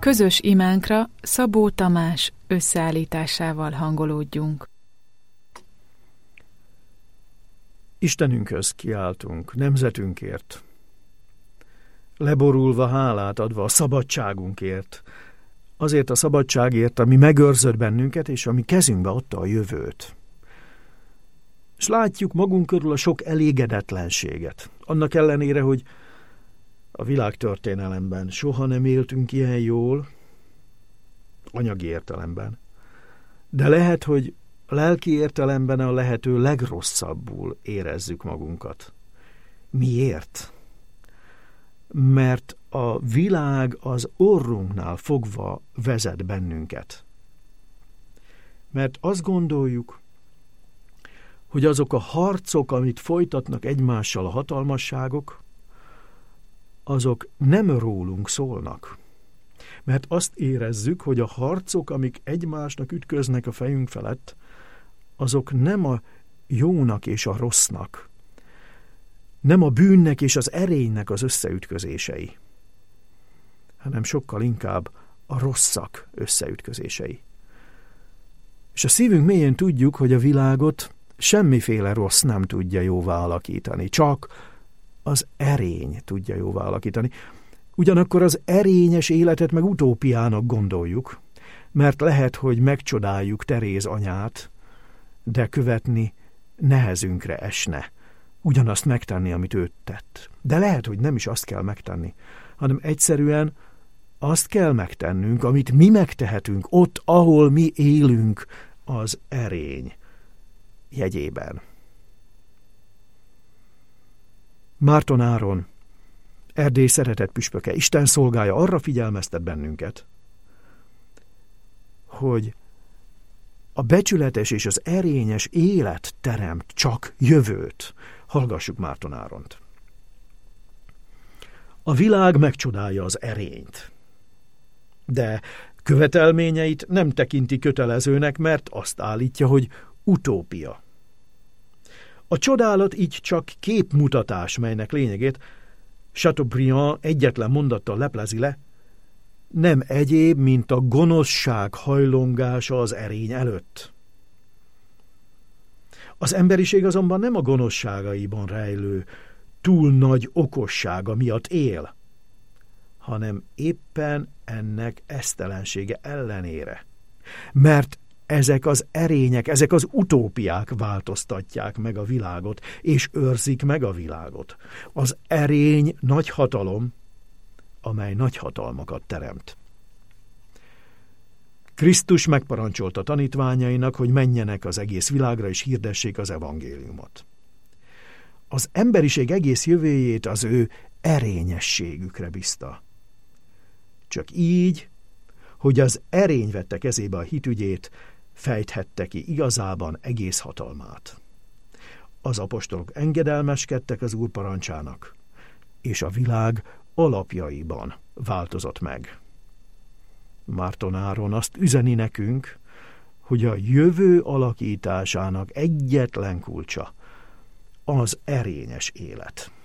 Közös imánkra Szabó Tamás összeállításával hangolódjunk. Istenünkhöz kiáltunk, nemzetünkért, leborulva hálát adva a szabadságunkért, azért a szabadságért, ami megőrzött bennünket, és ami kezünkbe adta a jövőt. És látjuk magunk körül a sok elégedetlenséget. Annak ellenére, hogy a világtörténelemben soha nem éltünk ilyen jól, anyagi értelemben. De lehet, hogy lelki értelemben a lehető legrosszabbul érezzük magunkat. Miért? Mert a világ az orrunknál fogva vezet bennünket. Mert azt gondoljuk, hogy azok a harcok, amit folytatnak egymással a hatalmasságok, azok nem rólunk szólnak. Mert azt érezzük, hogy a harcok, amik egymásnak ütköznek a fejünk felett, azok nem a jónak és a rossznak, nem a bűnnek és az erénynek az összeütközései, hanem sokkal inkább a rosszak összeütközései. És a szívünk mélyén tudjuk, hogy a világot semmiféle rossz nem tudja jóvá alakítani, csak az erény tudja jóvá alakítani. Ugyanakkor az erényes életet meg utópiának gondoljuk, mert lehet, hogy megcsodáljuk Teréz anyát, de követni nehezünkre esne, ugyanazt megtenni, amit ő tett. De lehet, hogy nem is azt kell megtenni, hanem egyszerűen azt kell megtennünk, amit mi megtehetünk ott, ahol mi élünk, az erény jegyében. Márton Áron, Erdély szeretett püspöke, Isten szolgája arra figyelmeztet bennünket, hogy a becsületes és az erényes élet teremt csak jövőt. Hallgassuk Márton Áront. A világ megcsodálja az erényt, de követelményeit nem tekinti kötelezőnek, mert azt állítja, hogy utópia. A csodálat így csak képmutatás, melynek lényegét Chateaubriand egyetlen mondattal leplezi le, nem egyéb, mint a gonoszság hajlongása az erény előtt. Az emberiség azonban nem a gonoszságaiban rejlő túl nagy okossága miatt él, hanem éppen ennek esztelensége ellenére. Mert ezek az erények, ezek az utópiák változtatják meg a világot, és őrzik meg a világot. Az erény nagy hatalom, amely nagy hatalmakat teremt. Krisztus megparancsolta tanítványainak, hogy menjenek az egész világra, és hirdessék az evangéliumot. Az emberiség egész jövőjét az ő erényességükre bízta. Csak így, hogy az erény vette kezébe a hitügyét, fejthette ki igazában egész hatalmát. Az apostolok engedelmeskedtek az Úr parancsának, és a világ alapjaiban változott meg. Márton Áron azt üzeni nekünk, hogy a jövő alakításának egyetlen kulcsa az erényes élet.